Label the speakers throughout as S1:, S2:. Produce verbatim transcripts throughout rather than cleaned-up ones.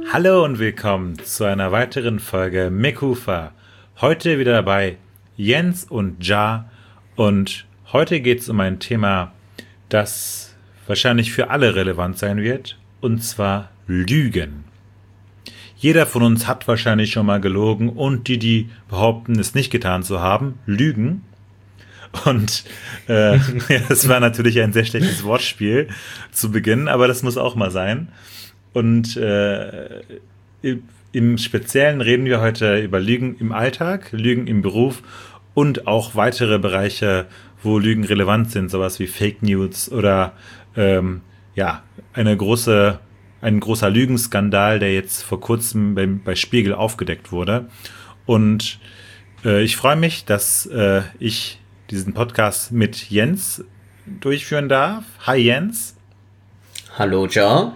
S1: Hallo und willkommen zu einer weiteren Folge Mekufa. Heute wieder dabei Jens und Ja und heute geht es um ein Thema, das wahrscheinlich für alle relevant sein wird, und zwar Lügen. Jeder von uns hat wahrscheinlich schon mal gelogen und die, die behaupten, es nicht getan zu haben, lügen. Und äh, das war natürlich ein sehr schlechtes Wortspiel zu Beginn, aber das muss auch mal sein. Und äh, im Speziellen reden wir heute über Lügen im Alltag, Lügen im Beruf und auch weitere Bereiche, wo Lügen relevant sind, sowas wie Fake News oder ähm, ja, eine große, ein großer Lügenskandal, der jetzt vor kurzem bei, bei Spiegel aufgedeckt wurde. Und äh, ich freue mich, dass äh, ich diesen Podcast mit Jens durchführen darf. Hi Jens.
S2: Hallo Ja.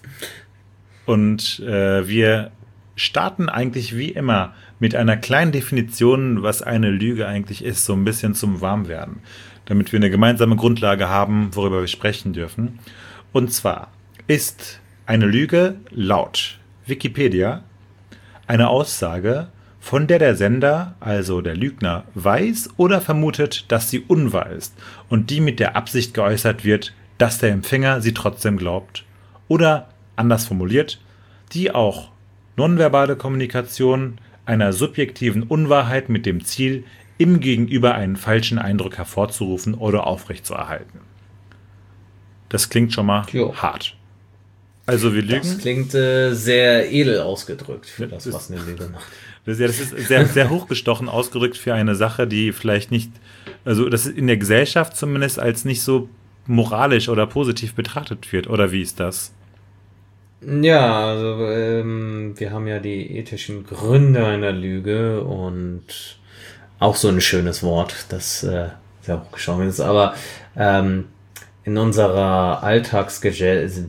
S1: Und äh, wir starten eigentlich wie immer mit einer kleinen Definition, was eine Lüge eigentlich ist, so ein bisschen zum Warmwerden, damit wir eine gemeinsame Grundlage haben, worüber wir sprechen dürfen. Und zwar ist eine Lüge laut Wikipedia eine Aussage, von der der Sender, also der Lügner, weiß oder vermutet, dass sie unwahr ist und die mit der Absicht geäußert wird, dass der Empfänger sie trotzdem glaubt. Oder anders formuliert, die auch nonverbale Kommunikation einer subjektiven Unwahrheit mit dem Ziel, im Gegenüber einen falschen Eindruck hervorzurufen oder aufrechtzuerhalten. Das klingt schon mal jo. hart. Also wir lügen.
S2: Das klingt äh, sehr edel ausgedrückt für das, das was eine Lüge macht.
S1: Das, ja, das ist sehr, sehr hochgestochen ausgedrückt für eine Sache, die vielleicht nicht, also das in der Gesellschaft zumindest als nicht so moralisch oder positiv betrachtet wird. Oder wie ist das?
S2: Ja, also ähm, wir haben ja die ethischen Gründe einer Lüge und auch so ein schönes Wort, das äh, sehr hochgestochen ist. Aber ähm, in unserer Alltagsgesellschaft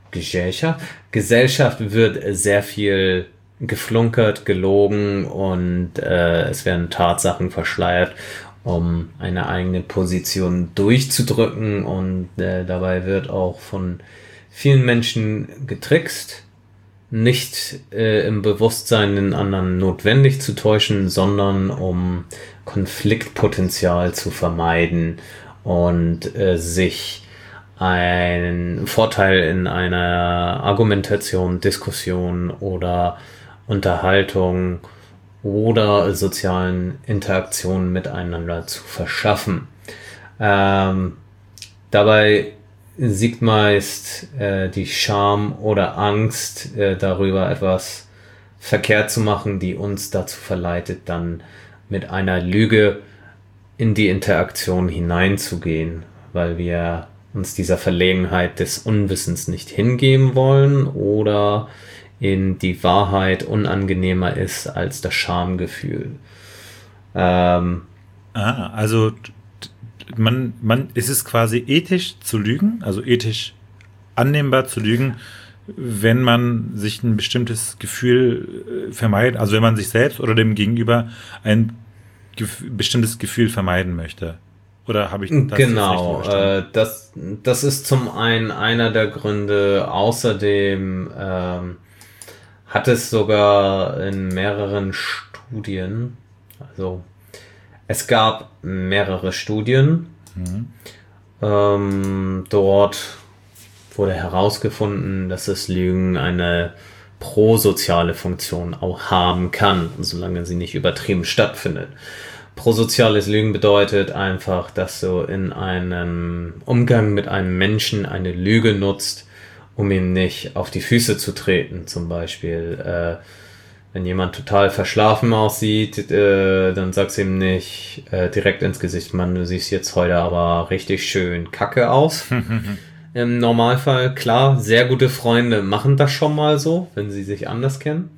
S2: Gesellschaft wird sehr viel geflunkert, gelogen und äh, es werden Tatsachen verschleiert, um eine eigene Position durchzudrücken und äh, dabei wird auch von vielen Menschen getrickst, nicht äh, im Bewusstsein den anderen notwendig zu täuschen, sondern um Konfliktpotenzial zu vermeiden und äh, sich einen Vorteil in einer Argumentation, Diskussion oder Unterhaltung oder sozialen Interaktionen miteinander zu verschaffen. Ähm, dabei siegt meist äh, die Scham oder Angst äh, darüber, etwas verkehrt zu machen, die uns dazu verleitet, dann mit einer Lüge in die Interaktion hineinzugehen, weil wir uns dieser Verlegenheit des Unwissens nicht hingeben wollen oder in die Wahrheit unangenehmer ist als das Schamgefühl.
S1: Ähm, ah, also man, man, ist es quasi ethisch zu lügen, also ethisch annehmbar zu lügen, wenn man sich ein bestimmtes Gefühl vermeidet, also wenn man sich selbst oder dem Gegenüber ein gef- bestimmtes Gefühl vermeiden möchte. Oder habe ich das
S2: Genau, äh, das, das ist zum einen einer der Gründe. Außerdem ähm, hat es sogar in mehreren Studien, also es gab mehrere Studien, mhm. ähm, dort wurde herausgefunden, dass das Lügen eine prosoziale Funktion auch haben kann, solange sie nicht übertrieben stattfindet. Prosoziales Lügen bedeutet einfach, dass du in einem Umgang mit einem Menschen eine Lüge nutzt, um ihm nicht auf die Füße zu treten. Zum Beispiel, äh, wenn jemand total verschlafen aussieht, äh, dann sagst du ihm nicht äh, direkt ins Gesicht, Mann, du siehst jetzt heute aber richtig schön kacke aus. Im Normalfall, klar, sehr gute Freunde machen das schon mal so, wenn sie sich anders kennen.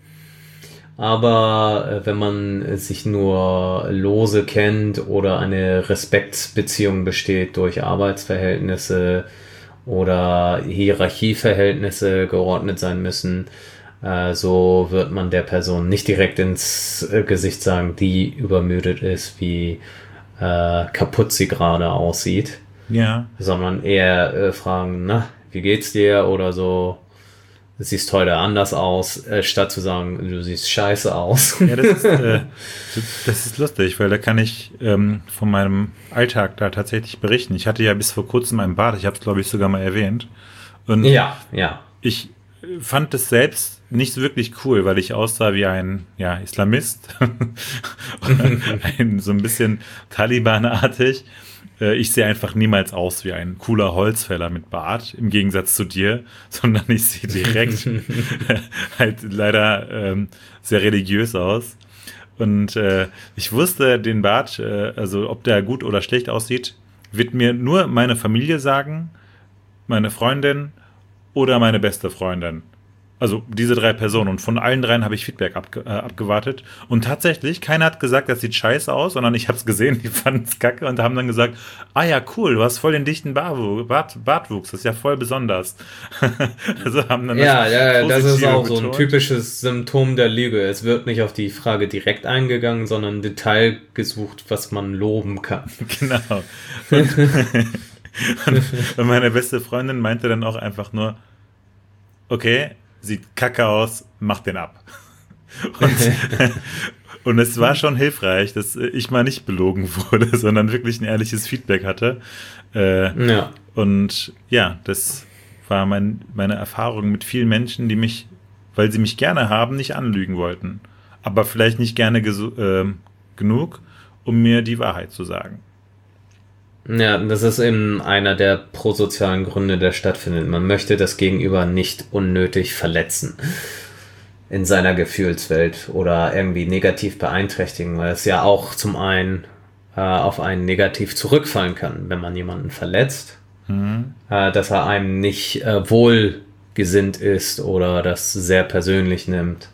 S2: Aber äh, wenn man sich nur lose kennt oder eine Respektsbeziehung besteht durch Arbeitsverhältnisse oder Hierarchieverhältnisse geordnet sein müssen, äh, so wird man der Person nicht direkt ins äh, Gesicht sagen, die übermüdet ist, wie äh, kaputt sie gerade aussieht.
S1: Ja.
S2: Sondern eher äh, fragen, na, wie geht's dir? Oder so, siehst heute anders aus, äh, statt zu sagen, du siehst scheiße aus.
S1: Ja, das ist, äh, das ist lustig, weil da kann ich ähm, von meinem Alltag da tatsächlich berichten. Ich hatte ja bis vor kurzem einen Bart, ich habe es, glaube ich, sogar mal erwähnt. Und
S2: ja, ja.
S1: Ich fand es selbst nicht so wirklich cool, weil ich aussah wie ein ja, Islamist. ein, so ein bisschen Taliban-artig. Ich sehe einfach niemals aus wie ein cooler Holzfäller mit Bart, im Gegensatz zu dir, sondern ich sehe direkt halt leider ähm, sehr religiös aus. Und äh, ich wusste, den Bart, äh, also ob der gut oder schlecht aussieht, wird mir nur meine Familie sagen, meine Freundin oder meine beste Freundin. Also diese drei Personen. Und von allen dreien habe ich Feedback abge- äh, abgewartet. Und tatsächlich, keiner hat gesagt, das sieht scheiße aus, sondern ich habe es gesehen, die fanden es kacke und haben dann gesagt, ah ja, cool, du hast voll den dichten Bartwu- Bart- Bartwuchs, das ist ja voll besonders. Also haben dann
S2: ja, ja, das ist
S1: Positive
S2: auch so ein
S1: betont.
S2: typisches Symptom der Lüge. Es wird nicht auf die Frage direkt eingegangen, sondern ein Detail gesucht, was man loben kann.
S1: Genau. Und, und, und meine beste Freundin meinte dann auch einfach nur, okay, sieht kacke aus, mach den ab. Und, und es war schon hilfreich, dass ich mal nicht belogen wurde, sondern wirklich ein ehrliches Feedback hatte. Äh,
S2: Ja.
S1: Und ja, das war mein, meine Erfahrung mit vielen Menschen, die mich, weil sie mich gerne haben, nicht anlügen wollten. Aber vielleicht nicht gerne gesu- äh, genug, um mir die Wahrheit zu sagen.
S2: Ja, das ist eben einer der prosozialen Gründe, der stattfindet. Man möchte das Gegenüber nicht unnötig verletzen in seiner Gefühlswelt oder irgendwie negativ beeinträchtigen, weil es ja auch zum einen äh, auf einen negativ zurückfallen kann, wenn man jemanden verletzt,
S1: Mhm.
S2: äh, dass er einem nicht äh, wohlgesinnt ist oder das sehr persönlich nimmt.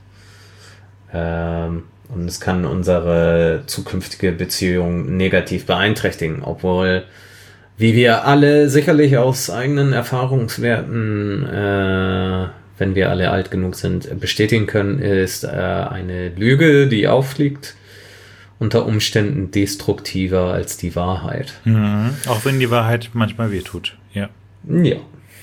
S2: Ähm, Und es kann unsere zukünftige Beziehung negativ beeinträchtigen, obwohl, wie wir alle sicherlich aus eigenen Erfahrungswerten, äh, wenn wir alle alt genug sind, bestätigen können, ist äh, eine Lüge, die auffliegt, unter Umständen destruktiver als die Wahrheit.
S1: Mhm. Auch wenn die Wahrheit manchmal wehtut. Ja.
S2: Ja.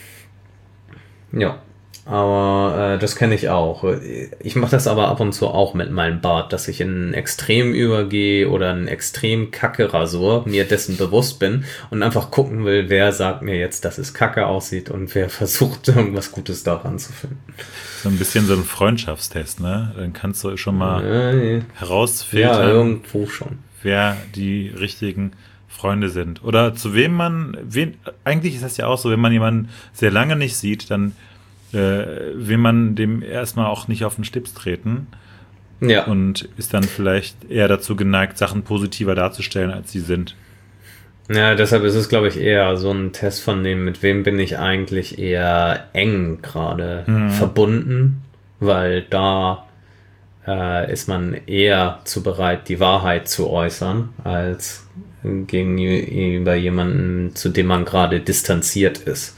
S2: Ja. Aber äh, das kenne ich auch. Ich mache das aber ab und zu auch mit meinem Bart, dass ich in ein Extrem übergehe oder ein extrem kacke Rasur, mir dessen bewusst bin und einfach gucken will, wer sagt mir jetzt, dass es kacke aussieht und wer versucht, irgendwas Gutes daran zu finden.
S1: So ein bisschen so ein Freundschaftstest, ne? Dann kannst du schon mal
S2: Äh,
S1: herausfiltern,
S2: ja, irgendwo schon.
S1: wer die richtigen Freunde sind. Oder zu wem man, wen, eigentlich ist das ja auch so, wenn man jemanden sehr lange nicht sieht, dann äh, will man dem erstmal auch nicht auf den Schlips treten
S2: Ja.
S1: und ist dann vielleicht eher dazu geneigt, Sachen positiver darzustellen, als sie sind.
S2: Ja, deshalb ist es, glaube ich, eher so ein Test von dem, mit wem bin ich eigentlich eher eng gerade
S1: Mhm.
S2: verbunden, weil da äh, ist man eher zu bereit, die Wahrheit zu äußern, als gegenüber jemanden, zu dem man gerade distanziert ist.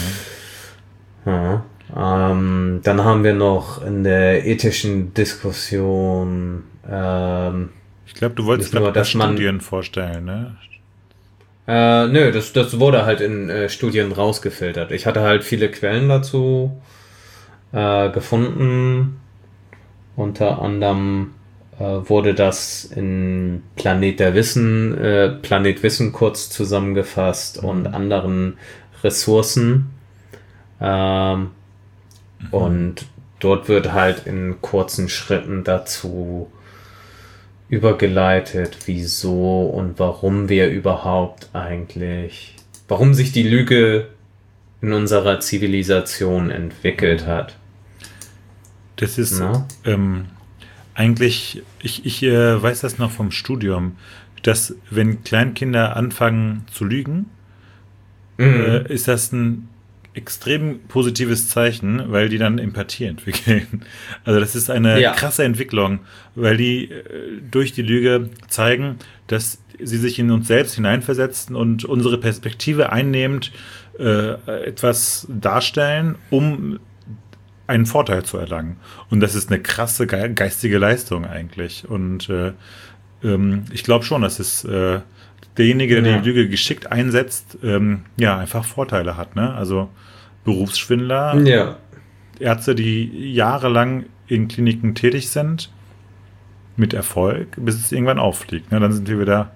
S2: Ja. Ähm, dann haben wir noch in der ethischen Diskussion ähm,
S1: Ich glaube, du wolltest
S2: Nicht nur,
S1: gerade
S2: dass man-
S1: Studien vorstellen, ne?
S2: Äh, nö, das, das wurde halt in äh, Studien rausgefiltert. Ich hatte halt viele Quellen dazu äh, gefunden. Unter anderem äh, wurde das in Planet der Wissen, äh, Planet Wissen kurz zusammengefasst und anderen Ressourcen. Ähm, Und dort wird halt in kurzen Schritten dazu übergeleitet, wieso und warum wir überhaupt eigentlich, warum sich die Lüge in unserer Zivilisation entwickelt hat.
S1: Das ist
S2: Na?
S1: ähm, eigentlich, ich, ich äh, weiß das noch vom Studium, dass wenn Kleinkinder anfangen zu lügen, äh, ist das ein extrem positives Zeichen, weil die dann Empathie entwickeln. Also das ist eine
S2: Ja.
S1: krasse Entwicklung, weil die äh, durch die Lüge zeigen, dass sie sich in uns selbst hineinversetzen und unsere Perspektive einnehmend äh, etwas darstellen, um einen Vorteil zu erlangen. Und das ist eine krasse ge- geistige Leistung eigentlich. Und äh, ähm, ich glaube schon, dass es äh, derjenige, der
S2: Ja.
S1: die Lüge geschickt einsetzt, ähm, ja, einfach Vorteile hat. Ne? Also Berufsschwindler
S2: Ja.
S1: Ärzte, die jahrelang in Kliniken tätig sind, mit Erfolg, bis es irgendwann auffliegt. Ne? Dann sind wir wieder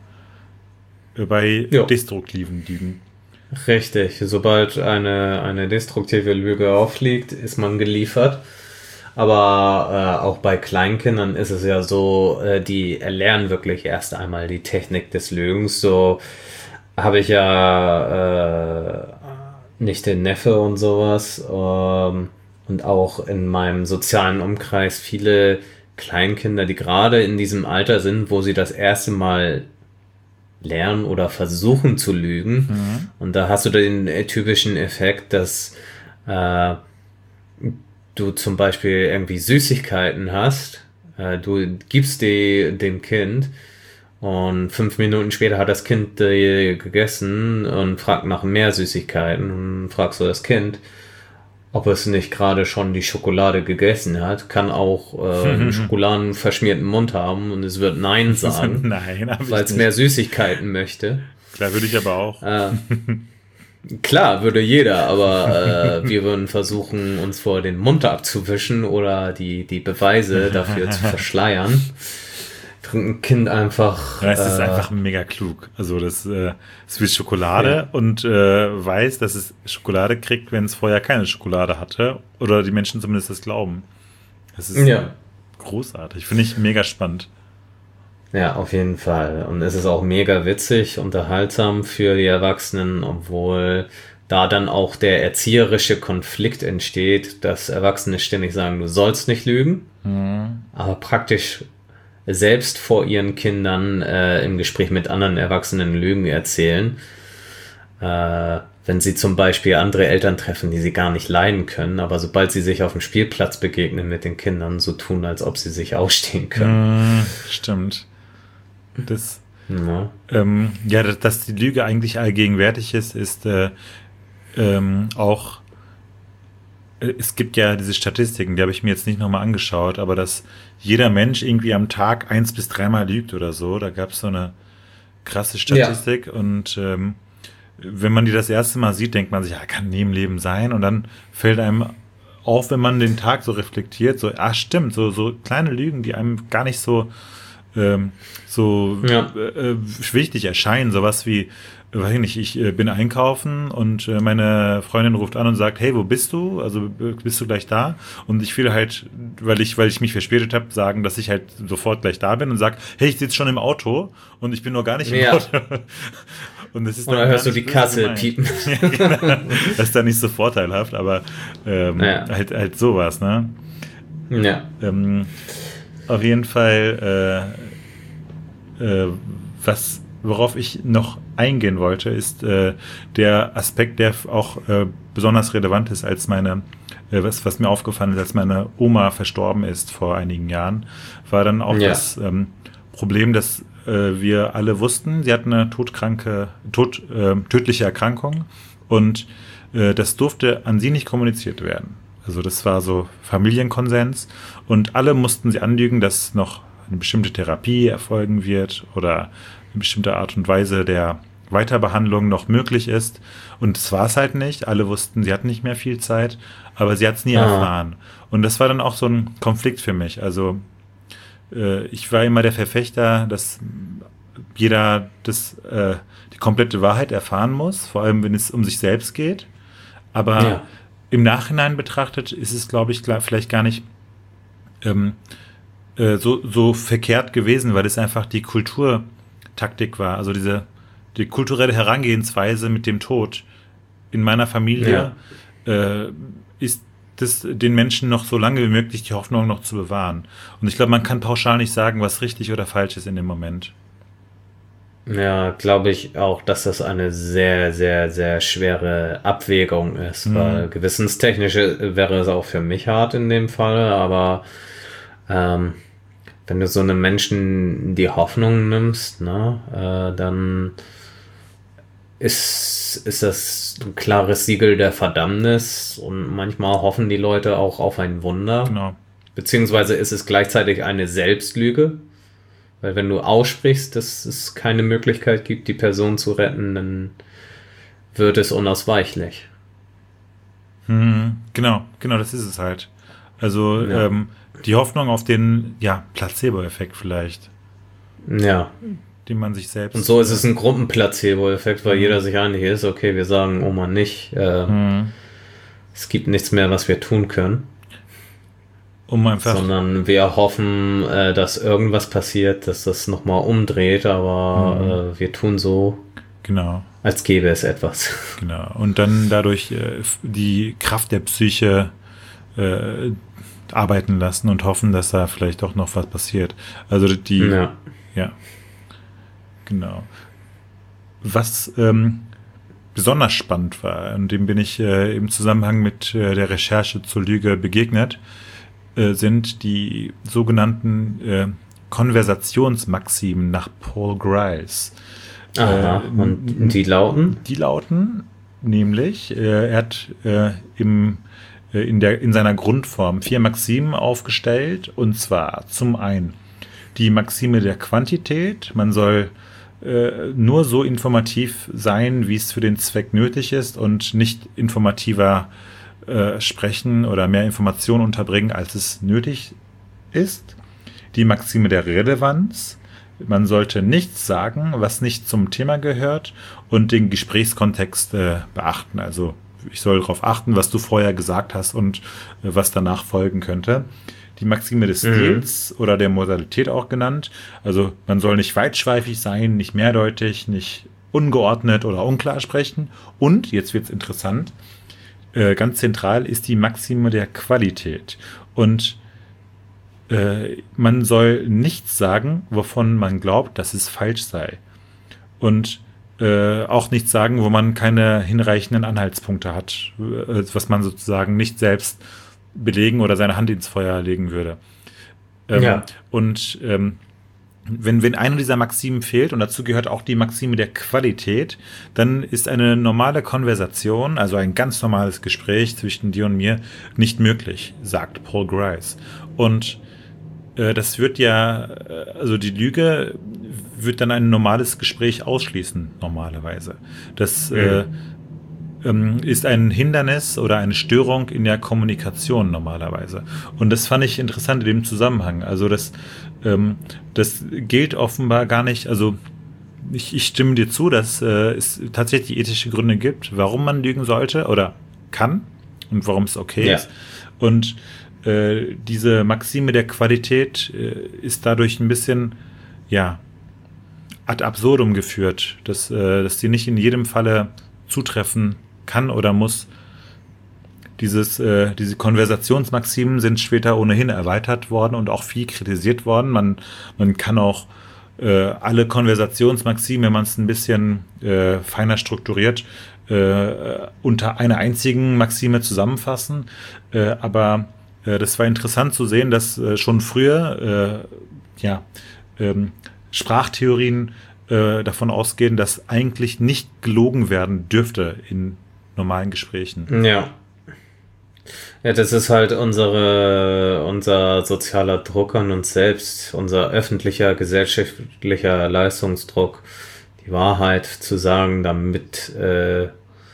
S1: bei
S2: Jo.
S1: destruktiven Lügen.
S2: Richtig, sobald eine, eine destruktive Lüge auffliegt, ist man geliefert. Aber äh, auch bei Kleinkindern ist es ja so, äh, die erlernen wirklich erst einmal die Technik des Lügens. So habe ich ja äh, nicht den Neffe und sowas. Ähm, und auch in meinem sozialen Umkreis viele Kleinkinder, die gerade in diesem Alter sind, wo sie das erste Mal lernen oder versuchen zu lügen.
S1: Mhm.
S2: Und da hast du den äh, typischen Effekt, dass äh, du zum Beispiel irgendwie Süßigkeiten hast, äh, du gibst die dem Kind und fünf Minuten später hat das Kind die gegessen und fragt nach mehr Süßigkeiten und fragst du das Kind, ob es nicht gerade schon die Schokolade gegessen hat, kann auch äh, einen schokoladenverschmierten Mund haben und es wird Nein sagen,
S1: Nein, hab ich
S2: weil es
S1: nicht.
S2: mehr Süßigkeiten möchte.
S1: Klar, würde ich aber auch.
S2: Äh, klar, würde jeder, aber äh, wir würden versuchen, uns vor den Mund abzuwischen oder die, die Beweise dafür zu verschleiern. Ein Kind einfach...
S1: Ja, es ist
S2: äh,
S1: einfach mega klug. Also das, äh, es will Schokolade
S2: Ja.
S1: und äh, weiß, dass es Schokolade kriegt, wenn es vorher keine Schokolade hatte. Oder die Menschen zumindest das glauben. Das ist
S2: Ja.
S1: großartig. Finde ich mega spannend.
S2: Ja, auf jeden Fall. Und es ist auch mega witzig, unterhaltsam für die Erwachsenen, obwohl da dann auch der erzieherische Konflikt entsteht, dass Erwachsene ständig sagen, du sollst nicht lügen,
S1: Mhm.
S2: aber praktisch selbst vor ihren Kindern äh, im Gespräch mit anderen Erwachsenen Lügen erzählen. Äh, wenn sie zum Beispiel andere Eltern treffen, die sie gar nicht leiden können, aber sobald sie sich auf dem Spielplatz begegnen mit den Kindern, so tun, als ob sie sich ausstehen können.
S1: Mhm, stimmt. Das,
S2: Ja.
S1: ähm, ja, dass, dass die Lüge eigentlich allgegenwärtig ist, ist äh, ähm, auch, äh, es gibt ja diese Statistiken, die habe ich mir jetzt nicht nochmal angeschaut, aber dass jeder Mensch irgendwie am Tag eins bis dreimal lügt oder so, da gab es so eine krasse Statistik und ähm, wenn man die das erste Mal sieht, denkt man sich, ja, kann nie im Leben sein und dann fällt einem auf, wenn man den Tag so reflektiert, so, ah, stimmt, so, so kleine Lügen, die einem gar nicht so ähm, so
S2: Ja.
S1: äh, wichtig erscheinen, sowas wie, weiß ich nicht, ich äh, bin einkaufen und äh, meine Freundin ruft an und sagt, hey, wo bist du? Also äh, bist du gleich da? Und ich will halt, weil ich, weil ich mich verspätet habe, sagen, dass ich halt sofort gleich da bin und sag, hey, ich sitze schon im Auto und ich bin noch gar nicht im
S2: Ja.
S1: Auto. Und das ist
S2: Und dann
S1: gar
S2: hörst du
S1: nicht
S2: die
S1: böse
S2: Kasse
S1: gemeint.
S2: piepen.
S1: Ja, genau. Das ist dann nicht so vorteilhaft, aber ähm,
S2: Ja.
S1: halt, halt sowas, ne?
S2: Ja.
S1: Ähm, auf jeden Fall, äh, äh, was, worauf ich noch eingehen wollte, ist äh, der Aspekt, der auch äh, besonders relevant ist, als meine, äh, was, was mir aufgefallen ist, als meine Oma verstorben ist vor einigen Jahren, war dann auch
S2: Ja.
S1: das ähm, Problem, dass äh, wir alle wussten, sie hat eine todkranke, tot, äh, tödliche Erkrankung und äh, das durfte an sie nicht kommuniziert werden. Also das war so Familienkonsens und alle mussten sie anlügen, dass noch eine bestimmte Therapie erfolgen wird oder eine bestimmte Art und Weise der Weiterbehandlung noch möglich ist. Und das war es halt nicht. Alle wussten, sie hat nicht mehr viel Zeit, aber sie hat es nie
S2: Ah.
S1: erfahren. Und das war dann auch so ein Konflikt für mich. Also äh, ich war immer der Verfechter, dass jeder das, äh, die komplette Wahrheit erfahren muss, vor allem wenn es um sich selbst geht. Aber
S2: Ja.
S1: im Nachhinein betrachtet ist es, glaube ich, klar, vielleicht gar nicht ähm, äh, so, so verkehrt gewesen, weil es einfach die Kulturtaktik war. Also diese die kulturelle Herangehensweise mit dem Tod in meiner Familie äh, ist das, den Menschen noch so lange wie möglich die Hoffnung noch zu bewahren. Und ich glaube, man kann pauschal nicht sagen, was richtig oder falsch ist in dem Moment.
S2: Ja, glaube ich auch, dass das eine sehr, sehr, sehr schwere Abwägung ist,
S1: Mhm.
S2: weil gewissenstechnisch wäre es auch für mich hart in dem Fall, aber ähm, wenn du so einem Menschen die Hoffnung nimmst, ne, äh, dann ist, ist das ein klares Siegel der Verdammnis und manchmal hoffen die Leute auch auf ein Wunder,
S1: Genau.
S2: beziehungsweise ist es gleichzeitig eine Selbstlüge. Weil wenn du aussprichst, dass es keine Möglichkeit gibt, die Person zu retten, dann wird es unausweichlich.
S1: Hm, genau, genau, das ist es halt. Also
S2: Ja.
S1: ähm, die Hoffnung auf den, ja, Placebo-Effekt vielleicht,
S2: Ja.
S1: den man sich selbst...
S2: Und so ist es ein Gruppenplacebo-Effekt, weil
S1: Mhm.
S2: jeder sich einig ist, okay, wir sagen Oma nicht, äh,
S1: Mhm.
S2: es gibt nichts mehr, was wir tun können.
S1: Um einfach...
S2: Sondern wir hoffen, äh, dass irgendwas passiert, dass das nochmal umdreht, aber
S1: Mhm.
S2: äh, wir tun so,
S1: Genau,
S2: als gäbe es etwas.
S1: genau. Und dann dadurch äh, f- die Kraft der Psyche äh, arbeiten lassen und hoffen, dass da vielleicht doch noch was passiert. Also die...
S2: Ja.
S1: Ja, genau. Was ähm, besonders spannend war, und dem bin ich äh, im Zusammenhang mit äh, der Recherche zur Lüge begegnet, äh, sind die sogenannten äh, Konversationsmaximen nach Paul Grice.
S2: Aha.
S1: Äh,
S2: Und die lauten?
S1: Die lauten nämlich, äh, er hat äh, im, äh, in, der, in seiner Grundform vier Maximen aufgestellt, und zwar zum einen die Maxime der Quantität. Man soll äh, nur so informativ sein, wie es für den Zweck nötig ist, und nicht informativer äh, sprechen oder mehr Informationen unterbringen, als es nötig ist. Die Maxime der Relevanz. Man sollte nichts sagen, was nicht zum Thema gehört, und den Gesprächskontext äh, beachten. Also ich soll darauf achten, was du vorher gesagt hast und äh, was danach folgen könnte. Die Maxime des Stils mhm. oder der Modalität auch genannt. Also man soll nicht weitschweifig sein, nicht mehrdeutig, nicht ungeordnet oder unklar sprechen. Und, jetzt wird es interessant, äh, ganz zentral ist die Maxime der Qualität. Und äh, man soll nichts sagen, wovon man glaubt, dass es falsch sei. Und äh, auch nichts sagen, wo man keine hinreichenden Anhaltspunkte hat, äh, was man sozusagen nicht selbst belegen oder seine Hand ins Feuer legen würde. Ähm,
S2: ja.
S1: Und ähm, wenn, wenn eine dieser Maximen fehlt, und dazu gehört auch die Maxime der Qualität, dann ist eine normale Konversation, also ein ganz normales Gespräch zwischen dir und mir, nicht möglich, sagt Paul Grice. Und äh, das wird ja, also die Lüge wird dann ein normales Gespräch ausschließen, normalerweise. Das mhm. äh, ist ein Hindernis oder eine Störung in der Kommunikation normalerweise. Und das fand ich interessant in dem Zusammenhang. Also das, ähm, das gilt offenbar gar nicht, also ich, ich stimme dir zu, dass äh, es tatsächlich ethische Gründe gibt, warum man lügen sollte oder kann und warum es okay ja. ist. Und äh, diese Maxime der Qualität äh, ist dadurch ein bisschen, ja, ad absurdum geführt, dass, äh, dass die nicht in jedem Falle zutreffen kann oder muss. Dieses, äh, diese Konversationsmaximen sind später ohnehin erweitert worden und auch viel kritisiert worden. Man, man kann auch äh, alle Konversationsmaximen, wenn man es ein bisschen äh, feiner strukturiert, äh, unter einer einzigen Maxime zusammenfassen. Äh, aber äh, das war interessant zu sehen, dass äh, schon früher äh, ja, ähm, Sprachtheorien äh, davon ausgehen, dass eigentlich nicht gelogen werden dürfte in normalen Gesprächen.
S2: Ja. Ja, das ist halt unsere, unser sozialer Druck an uns selbst, unser öffentlicher, gesellschaftlicher Leistungsdruck, die Wahrheit zu sagen, damit äh,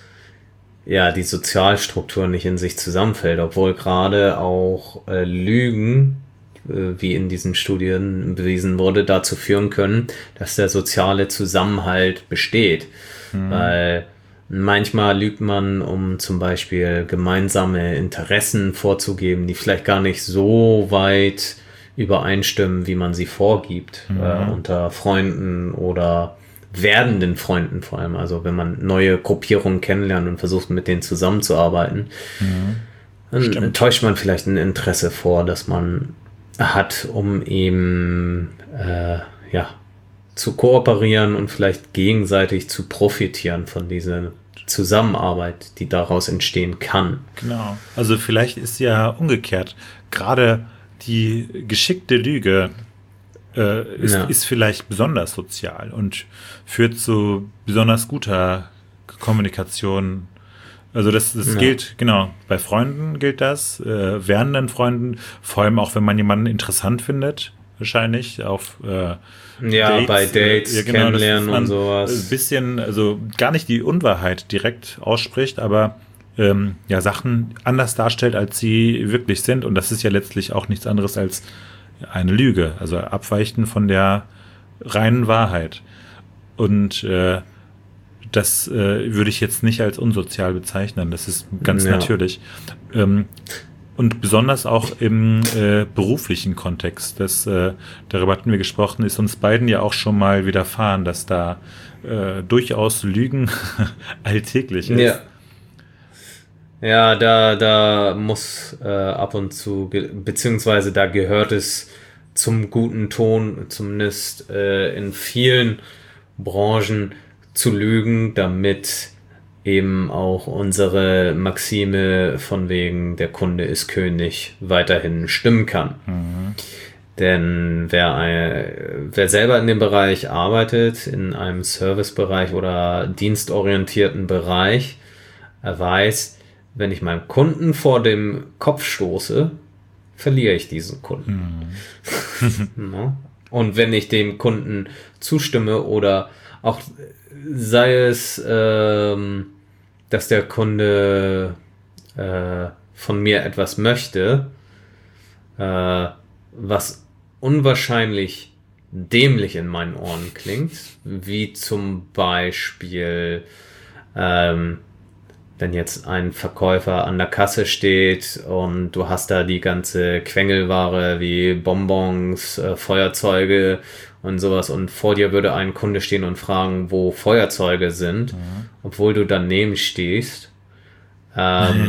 S2: ja die Sozialstruktur nicht in sich zusammenfällt, obwohl gerade auch äh, Lügen, äh, wie in diesen Studien bewiesen wurde, dazu führen können, dass der soziale Zusammenhalt besteht. Mhm. Weil manchmal lügt man, um zum Beispiel gemeinsame Interessen vorzugeben, die vielleicht gar nicht so weit übereinstimmen, wie man sie vorgibt, mhm. äh, unter Freunden oder werdenden Freunden vor allem. Also wenn man neue Gruppierungen kennenlernt und versucht, mit denen zusammenzuarbeiten, mhm. dann Stimmt. täuscht man vielleicht ein Interesse vor, das man hat, um eben äh, ja zu kooperieren und vielleicht gegenseitig zu profitieren von dieser Zusammenarbeit, die daraus entstehen kann.
S1: Genau. Also vielleicht ist ja umgekehrt. Gerade die geschickte Lüge äh, ist, ja. ist vielleicht besonders sozial und führt zu besonders guter Kommunikation. Also das, das ja. gilt, genau, bei Freunden gilt das, äh, werdenden Freunden, vor allem auch, wenn man jemanden interessant findet, wahrscheinlich auf äh,
S2: ja, Dates, bei Dates,
S1: ja, genau,
S2: kennenlernen und sowas.
S1: Ein bisschen, also gar nicht die Unwahrheit direkt ausspricht, aber ähm, ja, Sachen anders darstellt, als sie wirklich sind. Und das ist ja letztlich auch nichts anderes als eine Lüge, also Abweichen von der reinen Wahrheit. Und äh, das äh, würde ich jetzt nicht als unsozial bezeichnen. Das ist ganz
S2: Ja.
S1: natürlich. Ähm, und besonders auch im äh, beruflichen Kontext. Das, äh, darüber hatten wir gesprochen, ist uns beiden ja auch schon mal widerfahren, dass da äh, durchaus Lügen alltäglich ist.
S2: Ja. Ja, da, da muss äh, ab und zu, ge- beziehungsweise da gehört es zum guten Ton, zumindest äh, in vielen Branchen zu lügen, damit eben auch unsere Maxime von wegen der Kunde ist König weiterhin stimmen kann.
S1: Mhm.
S2: Denn wer, ein, wer selber in dem Bereich arbeitet, in einem Servicebereich oder dienstorientierten Bereich, er weiß, wenn ich meinem Kunden vor dem Kopf stoße, verliere ich diesen Kunden.
S1: Mhm.
S2: Ja. Und wenn ich dem Kunden zustimme oder auch sei es, ähm, dass der Kunde äh, von mir etwas möchte, äh, was unwahrscheinlich dämlich in meinen Ohren klingt, wie zum Beispiel, ähm, wenn jetzt ein Verkäufer an der Kasse steht und du hast da die ganze Quengelware wie Bonbons, äh, Feuerzeuge und sowas und vor dir würde ein Kunde stehen und fragen, wo Feuerzeuge sind,
S1: Mhm.
S2: obwohl du daneben stehst, ähm,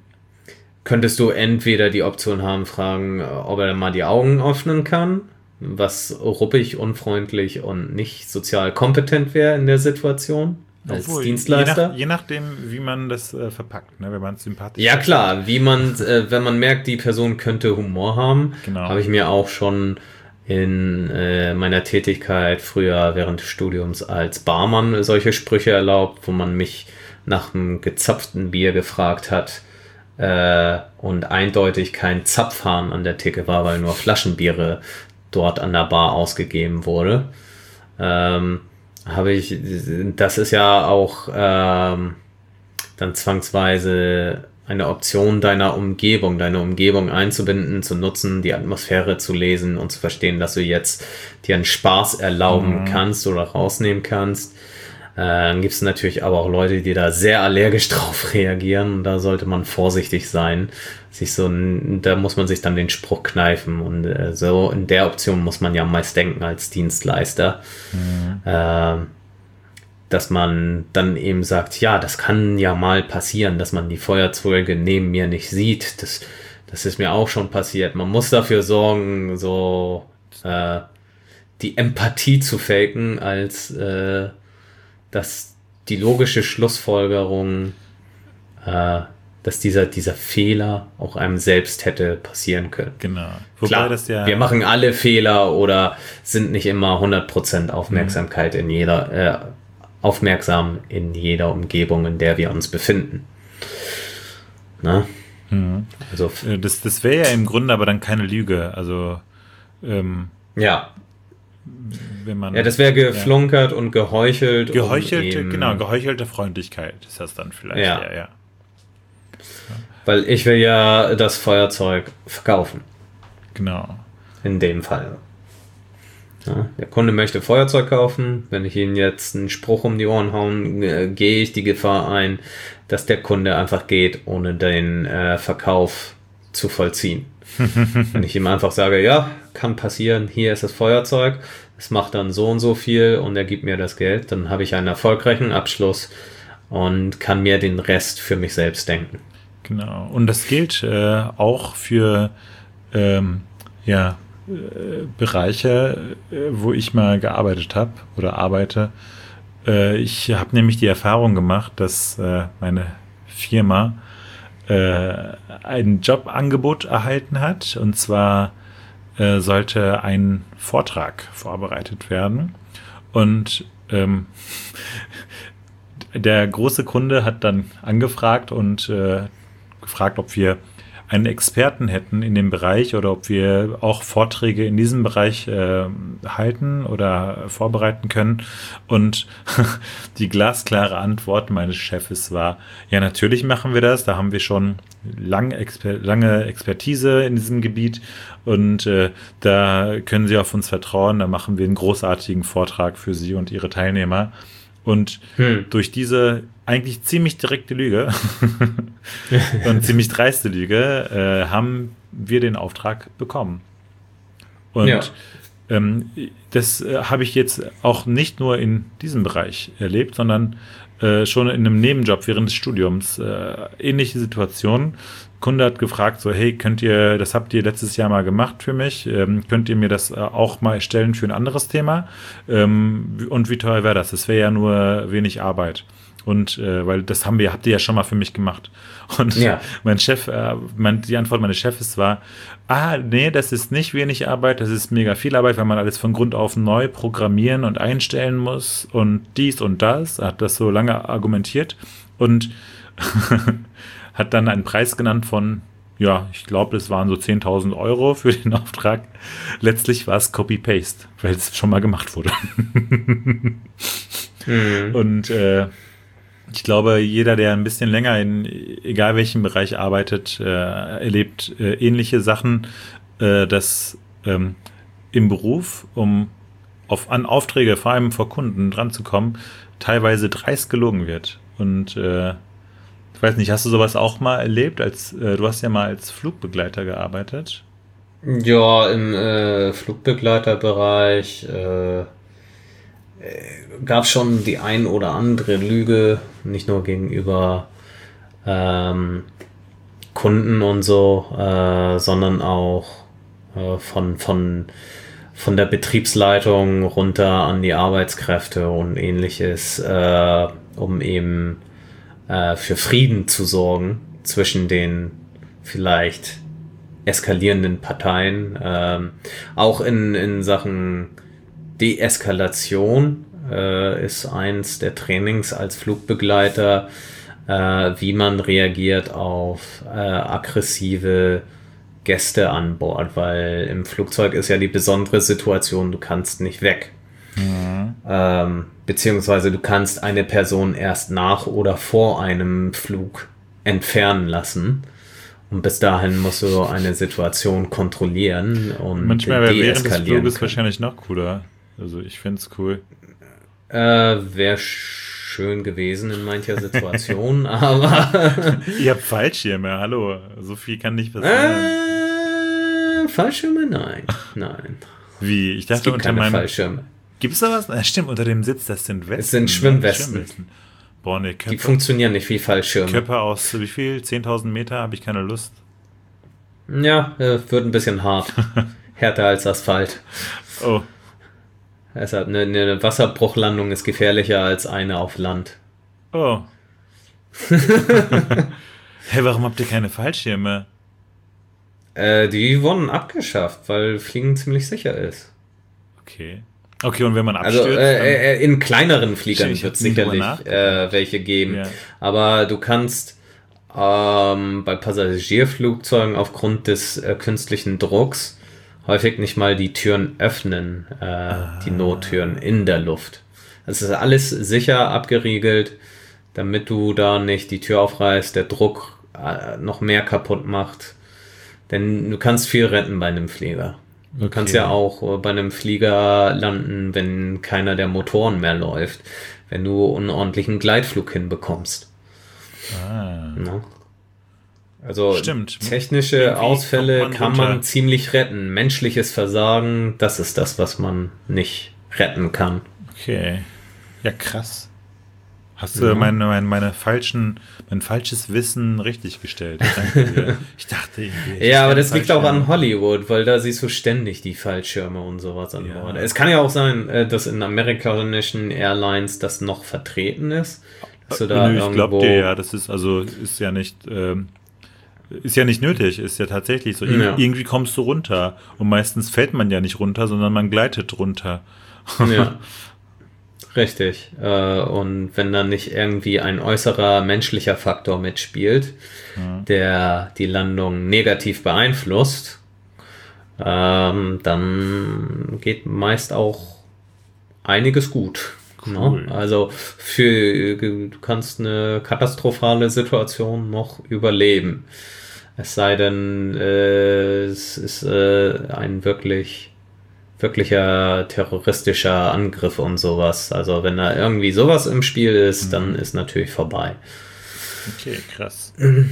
S2: könntest du entweder die Option haben, fragen, ob er mal die Augen öffnen kann, was ruppig, unfreundlich und nicht sozial kompetent wäre in der Situation als
S1: Obwohl,
S2: Dienstleister.
S1: Je, nach, je nachdem, wie man das äh, verpackt, ne? Wenn man es sympathisch
S2: Ja klar, wie man, äh, wenn man merkt, die Person könnte Humor haben,
S1: Genau.
S2: habe ich mir auch schon in äh, meiner Tätigkeit früher während des Studiums als Barmann solche Sprüche erlaubt, wo man mich nach einem gezapften Bier gefragt hat äh, und eindeutig kein Zapfhahn an der Theke war, weil nur Flaschenbiere dort an der Bar ausgegeben wurde. Ähm, habe ich, das ist ja auch ähm, dann zwangsweise eine Option deiner Umgebung, deine Umgebung einzubinden, zu nutzen, die Atmosphäre zu lesen und zu verstehen, dass du jetzt dir einen Spaß erlauben
S1: Mhm.
S2: kannst oder rausnehmen kannst. Äh, dann gibt es natürlich aber auch Leute, die da sehr allergisch drauf reagieren und da sollte man vorsichtig sein. Sich so ein, da muss man sich dann den Spruch kneifen und äh, so in der Option muss man ja meist denken als Dienstleister.
S1: Mhm.
S2: Äh, dass man dann eben sagt, ja, das kann ja mal passieren, dass man die Feuerzeuge neben mir nicht sieht. Das, das ist mir auch schon passiert. Man muss dafür sorgen, so äh, die Empathie zu faken, als äh, dass die logische Schlussfolgerung, äh, dass dieser, dieser Fehler auch einem selbst hätte passieren können.
S1: Genau. Wobei
S2: Klar,
S1: das ja.
S2: wir machen alle Fehler oder sind nicht immer hundert Prozent Aufmerksamkeit in jeder, äh, aufmerksam in jeder Umgebung, in der wir uns befinden. Ne?
S1: Mhm.
S2: Also,
S1: Äh, Das, das wäre ja im Grunde aber dann keine Lüge. Also, ähm,
S2: ja.
S1: wenn man.
S2: Ja, das wäre geflunkert und geheuchelt.
S1: Geheuchelte,
S2: um eben,
S1: genau, geheuchelte Freundlichkeit ist das dann vielleicht.
S2: Ja.
S1: Ja, ja.
S2: Weil ich will ja das Feuerzeug verkaufen.
S1: Genau.
S2: In dem Fall. Ja, der Kunde möchte Feuerzeug kaufen. Wenn ich ihm jetzt einen Spruch um die Ohren hauen, äh, gehe ich die Gefahr ein, dass der Kunde einfach geht, ohne den äh, Verkauf zu vollziehen. Wenn ich ihm einfach sage, ja, kann passieren, hier ist das Feuerzeug, es macht dann so und so viel und er gibt mir das Geld, dann habe ich einen erfolgreichen Abschluss und kann mir den Rest für mich selbst denken.
S1: Genau. Und das gilt äh, auch für ähm, ja, äh, Bereiche, äh, wo ich mal gearbeitet habe oder arbeite. Äh, ich habe nämlich die Erfahrung gemacht, dass äh, meine Firma äh, ein Jobangebot erhalten hat. Und zwar äh, sollte ein Vortrag vorbereitet werden. Und ähm, der große Kunde hat dann angefragt und äh, gefragt, ob wir einen Experten hätten in dem Bereich oder ob wir auch Vorträge in diesem Bereich äh, halten oder vorbereiten können. Und die glasklare Antwort meines Chefs war, ja, natürlich machen wir das. Da haben wir schon lang Exper- lange Expertise in diesem Gebiet und äh, da können Sie auf uns vertrauen. Da machen wir einen großartigen Vortrag für Sie und Ihre Teilnehmer. Und hm. durch diese eigentlich ziemlich direkte Lüge und ziemlich dreiste Lüge äh, haben wir den Auftrag bekommen. Und ja. ähm, das äh, habe ich jetzt auch nicht nur in diesem Bereich erlebt, sondern äh, schon in einem Nebenjob während des Studiums. Äh, ähnliche Situationen. Kunde hat gefragt, so, hey, könnt ihr, das habt ihr letztes Jahr mal gemacht für mich, ähm, könnt ihr mir das äh, auch mal erstellen für ein anderes Thema? Ähm, und wie teuer wäre das? Das wäre ja nur wenig Arbeit. Und äh, weil das haben wir, habt ihr ja schon mal für mich gemacht. Und ja. mein Chef, äh, mein, die Antwort meines Chefs war, ah, nee, das ist nicht wenig Arbeit, das ist mega viel Arbeit, weil man alles von Grund auf neu programmieren und einstellen muss und dies und das. Er hat das so lange argumentiert und hat dann einen Preis genannt von, ja, ich glaube, das waren so zehntausend Euro für den Auftrag. Letztlich war es Copy-Paste, weil es schon mal gemacht wurde. mhm. Und äh, ich glaube, jeder, der ein bisschen länger in egal welchem Bereich arbeitet, äh, erlebt äh, ähnliche Sachen, äh, dass ähm, im Beruf, um auf, an Aufträge, vor allem vor Kunden dran zu kommen, teilweise dreist gelogen wird. Und äh, ich weiß nicht, hast du sowas auch mal erlebt? Als äh, du hast ja mal als Flugbegleiter gearbeitet.
S2: Ja, im äh, Flugbegleiterbereich äh, gab es schon die ein oder andere Lüge, nicht nur gegenüber ähm, Kunden und so, äh, sondern auch äh, von, von, von der Betriebsleitung runter an die Arbeitskräfte und ähnliches, äh, um eben für Frieden zu sorgen zwischen den vielleicht eskalierenden Parteien. Ähm, auch in, in Sachen Deeskalation äh, ist eins der Trainings als Flugbegleiter, äh, wie man reagiert auf äh, aggressive Gäste an Bord, weil im Flugzeug ist ja die besondere Situation, du kannst nicht weg. Mhm. Ähm, beziehungsweise du kannst eine Person erst nach oder vor einem Flug entfernen lassen. Und bis dahin musst du eine Situation kontrollieren und
S1: manchmal wäre während des Fluges können. Wahrscheinlich noch cooler. Also ich finde es cool.
S2: Äh, wäre schön gewesen in mancher Situation, aber...
S1: Ihr habt Fallschirme, hallo. So viel kann nicht passieren.
S2: Äh, Fallschirme? Nein, nein.
S1: Wie? Ich dachte,
S2: es gibt
S1: unter
S2: keine
S1: meinem...
S2: Fallschirme.
S1: Gibt es da was? Ja, stimmt, unter dem Sitz, das sind Westen.
S2: Es sind Schwimmwesten.
S1: Schwimmwesten. Boah, ne, Köpfe,
S2: die funktionieren nicht wie Fallschirme.
S1: Köpfe aus wie viel? zehntausend Meter? Habe ich keine Lust.
S2: Ja, äh, wird ein bisschen hart. Härter als Asphalt.
S1: Oh.
S2: Deshalb, eine, eine Wasserbruchlandung ist gefährlicher als eine auf Land.
S1: Oh. Hey, warum habt ihr keine Fallschirme?
S2: Äh, die wurden abgeschafft, weil Fliegen ziemlich sicher ist.
S1: Okay. Okay, und wenn man abstürzt...
S2: Also äh, äh, in kleineren Fliegern wird es sicherlich äh, welche geben. Ja. Aber du kannst ähm, bei Passagierflugzeugen aufgrund des äh, künstlichen Drucks häufig nicht mal die Türen öffnen, äh, ah. die Nottüren in der Luft. Das ist alles sicher abgeriegelt, damit du da nicht die Tür aufreißt, der Druck äh, noch mehr kaputt macht. Denn du kannst viel retten bei einem Flieger. Du okay. kannst ja auch bei einem Flieger landen, wenn keiner der Motoren mehr läuft, wenn du einen ordentlichen Gleitflug hinbekommst.
S1: Ah.
S2: Ja. Also
S1: Stimmt.
S2: Technische Irgendwie Ausfälle man kann runter. man ziemlich retten. Menschliches Versagen, das ist das, was man nicht retten kann.
S1: Okay. Ja, krass. Hast du ja. meine, meine, meine falschen, mein falsches Wissen richtig gestellt? Danke dir. Ich dachte irgendwie.
S2: Ja, aber das liegt auch an Hollywood, weil da siehst du ständig die Fallschirme und sowas an Bord. Ja. Es kann ja auch sein, dass in amerikanischen Airlines das noch vertreten ist. Dass du da
S1: Nö, ich glaube dir ja, das ist also ist ja nicht ähm, ist ja nicht nötig, ist ja tatsächlich so. Ir- ja. Irgendwie kommst du runter und meistens fällt man ja nicht runter, sondern man gleitet runter.
S2: Ja. Richtig. Äh, und wenn dann nicht irgendwie ein äußerer menschlicher Faktor mitspielt, mhm. der die Landung negativ beeinflusst, ähm, dann geht meist auch einiges gut. Cool. Ne? Also für, du kannst eine katastrophale Situation noch überleben. Es sei denn, äh, es ist äh, ein wirklich wirklicher terroristischer Angriff und sowas. Also wenn da irgendwie sowas im Spiel ist, mhm. dann ist natürlich vorbei.
S1: Okay, krass.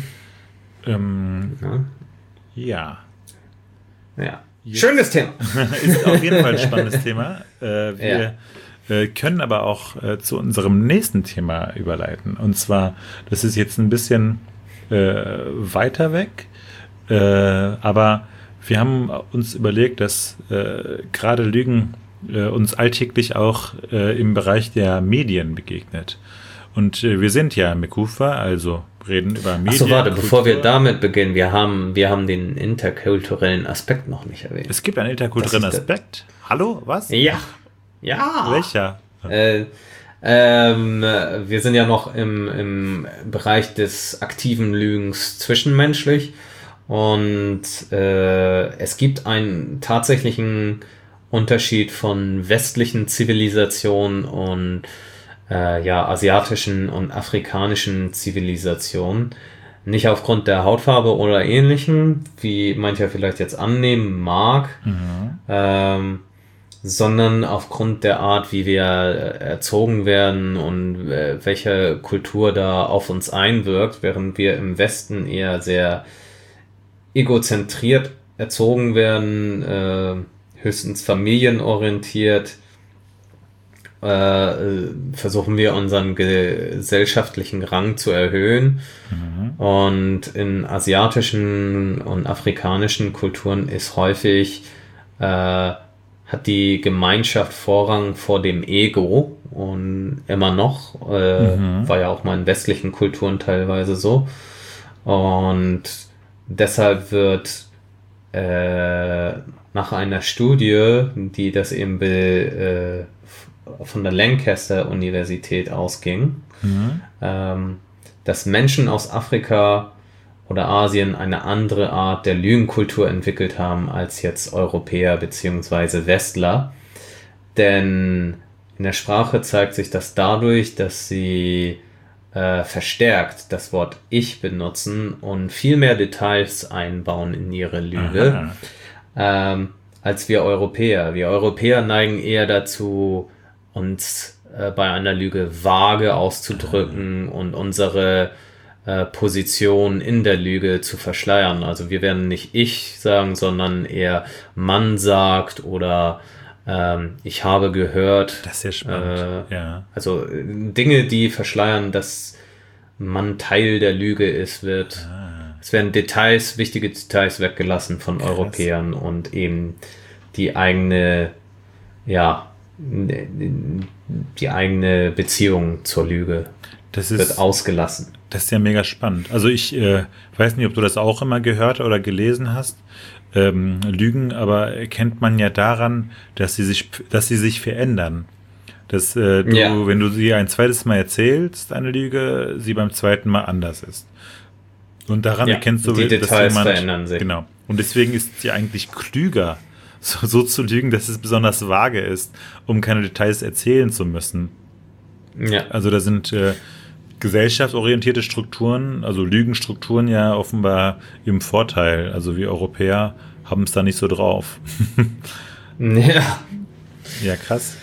S1: ähm, ja.
S2: Ja. ja. Schönes Thema.
S1: Ist auf jeden Fall ein spannendes Thema. Äh, wir ja. äh, können aber auch äh, zu unserem nächsten Thema überleiten. Und zwar, das ist jetzt ein bisschen äh, weiter weg, äh, aber wir haben uns überlegt, dass äh, gerade Lügen äh, uns alltäglich auch äh, im Bereich der Medien begegnet. Und äh, wir sind ja Mekufa, also reden über Medien.
S2: Achso, warte, bevor wir damit beginnen, wir haben, wir haben den interkulturellen Aspekt noch nicht erwähnt.
S1: Es gibt einen interkulturellen Aspekt? Hallo, was?
S2: Ja. Ja.
S1: Welcher?
S2: Äh, ähm, wir sind ja noch im, im Bereich des aktiven Lügens zwischenmenschlich. Und äh, es gibt einen tatsächlichen Unterschied von westlichen Zivilisationen und äh, ja, asiatischen und afrikanischen Zivilisationen. Nicht aufgrund der Hautfarbe oder ähnlichem, wie mancher vielleicht jetzt annehmen mag, mhm. ähm, sondern aufgrund der Art, wie wir erzogen werden und äh, welche Kultur da auf uns einwirkt, während wir im Westen eher sehr egozentriert erzogen werden, äh, höchstens familienorientiert, äh, versuchen wir unseren gesellschaftlichen Rang zu erhöhen. Mhm. Und in asiatischen und afrikanischen Kulturen ist häufig, äh, hat die Gemeinschaft Vorrang vor dem Ego und immer noch, äh, mhm. war ja auch mal in westlichen Kulturen teilweise so. Und deshalb wird äh, nach einer Studie, die das eben be, äh, von der Lancaster Universität ausging, mhm. ähm, dass Menschen aus Afrika oder Asien eine andere Art der Lügenkultur entwickelt haben als jetzt Europäer bzw. Westler. Denn in der Sprache zeigt sich das dadurch, dass sie Äh, verstärkt das Wort Ich benutzen und viel mehr Details einbauen in ihre Lüge ähm, als wir Europäer. Wir Europäer neigen eher dazu, uns äh, bei einer Lüge vage auszudrücken Aha. und unsere äh, Position in der Lüge zu verschleiern. Also wir werden nicht Ich sagen, sondern eher man sagt oder Ähm, ich habe gehört.
S1: Das ist ja spannend. Äh, ja.
S2: Also Dinge, die verschleiern, dass man Teil der Lüge ist, wird. Ah. Es werden Details, wichtige Details weggelassen von Krass. Europäern und eben die eigene, ja, die eigene Beziehung zur Lüge
S1: das ist,
S2: wird ausgelassen.
S1: Das ist ja mega spannend. Also ich äh, weiß nicht, ob du das auch immer gehört oder gelesen hast. Ähm, Lügen, aber erkennt man ja daran, dass sie sich, dass sie sich verändern. Dass äh, du, ja. wenn du sie ein zweites Mal erzählst, eine Lüge, sie beim zweiten Mal anders ist. Und daran ja, erkennst du,
S2: die
S1: dass
S2: Details
S1: jemand,
S2: verändern sich.
S1: Genau. Und deswegen ist sie eigentlich klüger, so, so zu lügen, dass es besonders vage ist, um keine Details erzählen zu müssen.
S2: Ja.
S1: Also da sind äh, gesellschaftsorientierte Strukturen, also Lügenstrukturen ja offenbar im Vorteil. Also wir Europäer haben es da nicht so drauf.
S2: Ja.
S1: Ja, krass.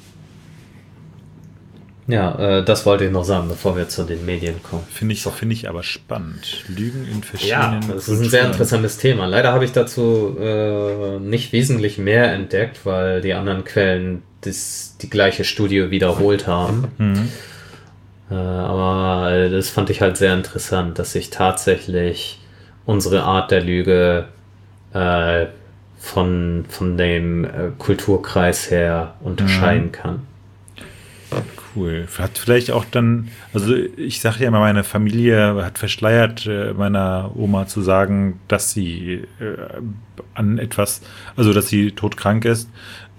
S2: Ja, äh, das wollte ich noch sagen, bevor wir zu den Medien kommen.
S1: Finde ich, so. Finde ich aber spannend. Lügen in verschiedenen
S2: Ja, das ist ein sehr interessantes Thema. Leider habe ich dazu äh, nicht wesentlich mehr entdeckt, weil die anderen Quellen das, die gleiche Studie wiederholt haben. Mhm. Äh, aber das fand ich halt sehr interessant, dass sich tatsächlich unsere Art der Lüge äh, von, von dem äh, Kulturkreis her unterscheiden mhm. kann.
S1: Cool. Hat vielleicht auch dann, also ich sage ja immer, meine Familie hat verschleiert, äh, meiner Oma zu sagen, dass sie äh, an etwas, also dass sie todkrank ist.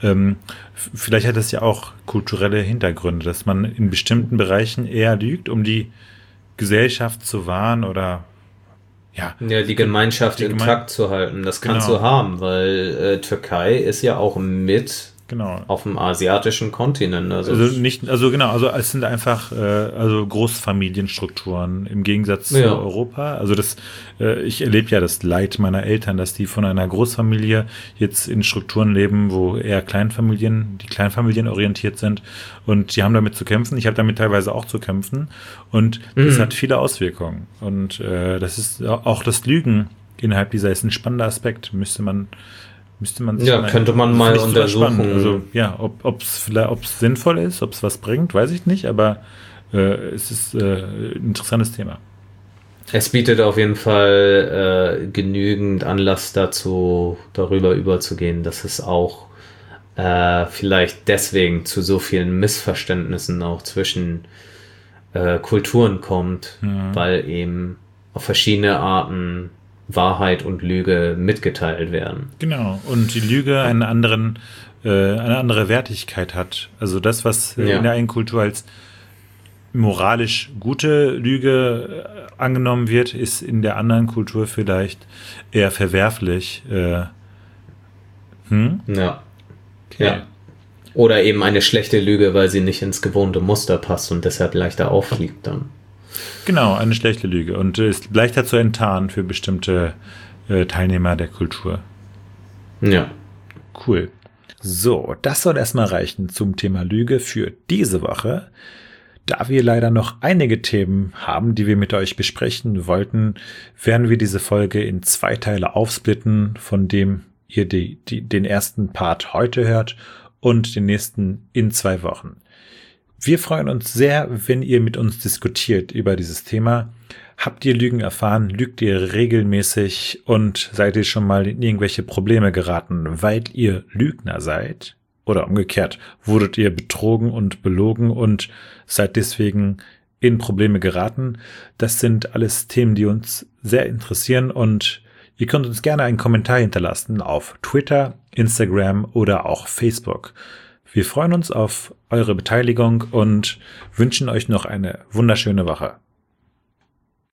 S1: ähm, vielleicht hat es ja auch kulturelle Hintergründe, dass man in bestimmten Bereichen eher lügt, um die Gesellschaft zu wahren oder ja.
S2: Ja, die Gemeinschaft
S1: die
S2: intakt Geme- zu halten. Das kannst
S1: genau.
S2: du haben, weil äh, Türkei ist ja auch mit
S1: Genau.
S2: auf dem asiatischen Kontinent. Also,
S1: also nicht, also genau, also es sind einfach äh, also Großfamilienstrukturen im Gegensatz
S2: ja.
S1: zu Europa. Also das, äh, ich erlebe ja das Leid meiner Eltern, dass die von einer Großfamilie jetzt in Strukturen leben, wo eher Kleinfamilien, die Kleinfamilien orientiert sind und die haben damit zu kämpfen. Ich habe damit teilweise auch zu kämpfen und das mhm. hat viele Auswirkungen. Und äh, das ist auch das Lügen innerhalb dieser ist ein spannender Aspekt, müsste man Müsste man sich
S2: ja,
S1: mal,
S2: könnte man mal untersuchen.
S1: Also ja, ob es sinnvoll ist, ob es was bringt, weiß ich nicht, aber äh, es ist äh, ein interessantes Thema.
S2: Es bietet auf jeden Fall äh, genügend Anlass dazu, darüber überzugehen, dass es auch äh, vielleicht deswegen zu so vielen Missverständnissen auch zwischen äh, Kulturen kommt, mhm. weil eben auf verschiedene Arten Wahrheit und Lüge mitgeteilt werden.
S1: Genau, und die Lüge einen anderen, äh, eine andere Wertigkeit hat. Also das, was ja. in der einen Kultur als moralisch gute Lüge äh, angenommen wird, ist in der anderen Kultur vielleicht eher verwerflich. Äh, hm?
S2: Ja. Okay. Ja. Oder eben eine schlechte Lüge, weil sie nicht ins gewohnte Muster passt und deshalb leichter auffliegt dann.
S1: Genau, eine schlechte Lüge und äh, ist leichter zu enttarnen für bestimmte äh, Teilnehmer der Kultur.
S2: Ja.
S1: Cool. So, das soll erstmal reichen zum Thema Lüge für diese Woche. Da wir leider noch einige Themen haben, die wir mit euch besprechen wollten, werden wir diese Folge in zwei Teile aufsplitten, von dem ihr die, die, den ersten Part heute hört und den nächsten in zwei Wochen. Wir freuen uns sehr, wenn ihr mit uns diskutiert über dieses Thema. Habt ihr Lügen erfahren? Lügt ihr regelmäßig? Und seid ihr schon mal in irgendwelche Probleme geraten, weil ihr Lügner seid? Oder umgekehrt, wurdet ihr betrogen und belogen und seid deswegen in Probleme geraten? Das sind alles Themen, die uns sehr interessieren und ihr könnt uns gerne einen Kommentar hinterlassen auf Twitter, Instagram oder auch Facebook. Wir freuen uns auf eure Beteiligung und wünschen euch noch eine wunderschöne Woche.